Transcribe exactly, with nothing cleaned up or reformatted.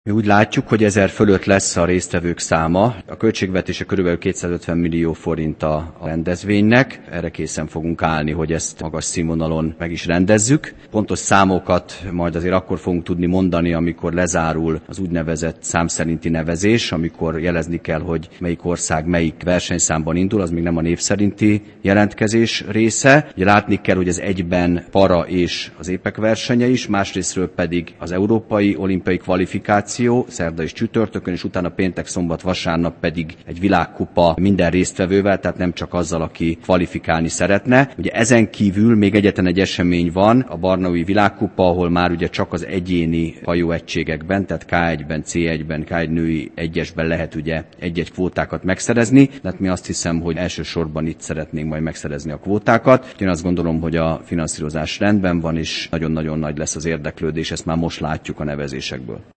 Mi úgy látjuk, hogy ezer fölött lesz a résztvevők száma. A költségvetése körülbelül kétszázötven millió forint a rendezvénynek. Erre készen fogunk állni, hogy ezt magas színvonalon meg is rendezzük. Pontos számokat majd azért akkor fogunk tudni mondani, amikor lezárul az úgynevezett számszerinti nevezés, amikor jelezni kell, hogy melyik ország melyik versenyszámban indul, az még nem a név szerinti jelentkezés része. Ugye látni kell, hogy ez egyben para és az épek versenye is, másrésztről pedig az európai olimpiai kvalifikáció, szerda és csütörtökön, és utána péntek, szombat, vasárnap pedig egy világkupa minden résztvevővel, tehát nem csak azzal, aki kvalifikálni szeretne. Ugye ezen kívül még egyetlen egy esemény van, a Barnaui világkupa, ahol már ugye csak az egyéni hajóegységekben, tehát ká egyben, cé egyben, ká egy női egyesben lehet ugye egy-egy kvótákat megszerezni, tehát mi azt hiszem, hogy elsősorban itt szeretnénk majd megszerezni a kvótákat. Én azt gondolom, hogy a finanszírozás rendben van, és nagyon-nagyon nagy lesz az érdeklődés, ezt már most látjuk a nevezésekből.